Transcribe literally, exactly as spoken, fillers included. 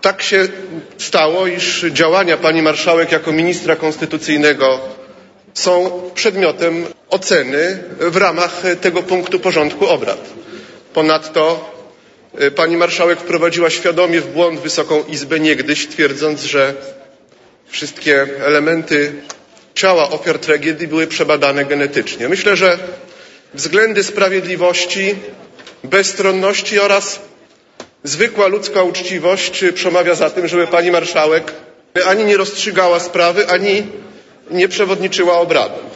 Tak się stało, iż działania pani marszałek jako ministra konstytucyjnego są przedmiotem oceny w ramach tego punktu porządku obrad. Ponadto pani marszałek wprowadziła świadomie w błąd Wysoką Izbę niegdyś, twierdząc, że wszystkie elementy ciała ofiar tragedii były przebadane genetycznie. Myślę, że względy sprawiedliwości, bezstronności oraz zwykła ludzka uczciwość przemawia za tym, żeby pani marszałek ani nie rozstrzygała sprawy, ani nie przewodniczyła obradom.